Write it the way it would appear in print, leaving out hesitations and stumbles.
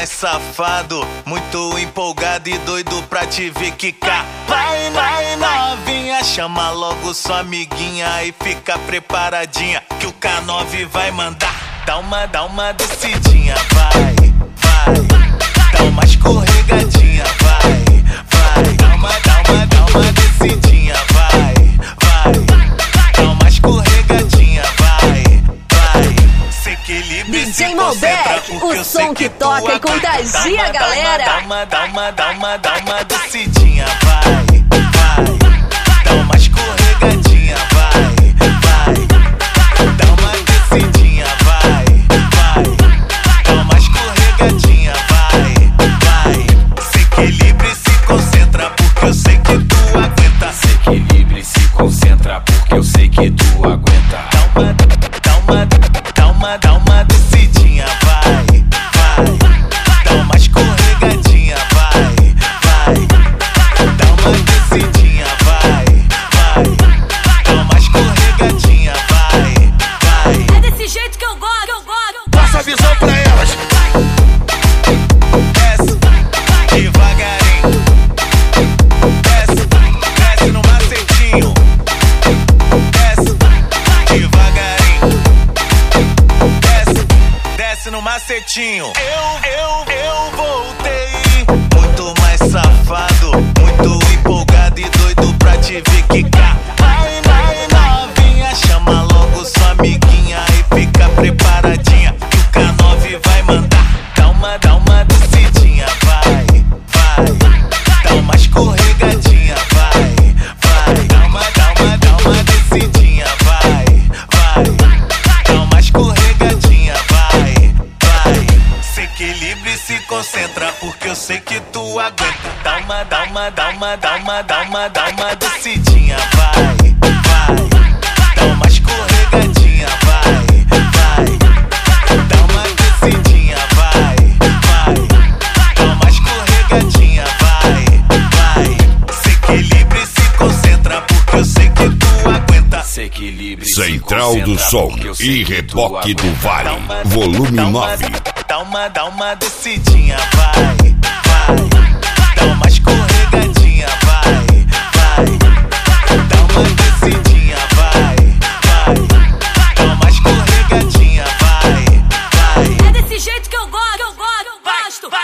mais safado, muito empolgado e doido pra te ver quicar. Vai, vai novinha, chama logo sua amiguinha e fica preparadinha que o K9 vai mandar. Dá uma descidinha, vai, vai. Dá uma escorregadinha, vai, vai. Dá uma descidinha, vai, vai. Dá uma escorregadinha, vai, vai. Se equilibra e se concentra, porque o eu sei som que tu toca e aguenta. contagia a galera. Dá uma descidinha, vai, vai. Dá uma escorregadinha, vai, vai. Dá uma descidinha, vai, vai. Dá uma escorregadinha, vai, vai. Se equilibra e se concentra, porque eu sei que tu aguenta. Se equilibra e se concentra, porque eu sei que tu aguenta. Dá uma descidinha, vai, vai. Dá uma escorregadinha, vai, vai. Dá uma descidinha, vai, vai. Dá uma escorregadinha, vai, vai. É desse jeito que eu gosto, Passa a visão pra elas. Desce, devagarinho. Desce no macetinho. Desce, devagarinho. Desce no macetinho. Eu voltei. Muito mais safado, muito empolgado e doido pra te ver quicar. Vai, vai novinha, chama logo sua amiguinha e fica preparadinha que o K9 vai mandar. Dá uma descidinha, vai, vai. Dá uma escorregadinha, vai, vai. Dá uma descidinha, vai, vai. Dá uma escorregadinha, vai, vai. Se equilibra e se concentra, porque eu sei que tu aguenta. Dá uma descidinha, vai, vai. Dá uma escorregadinha, vai, vai. Dá uma descidinha, vai, vai. Dá uma escorregadinha, vai, vai. Se equilibra e se concentra, porque eu sei que tu aguenta. Se equilibra e se Central do concentra, Som porque eu sei e que tu Reboque do aguenta. Vale, volume 9. Dá uma descidinha, vai, vai. Dá uma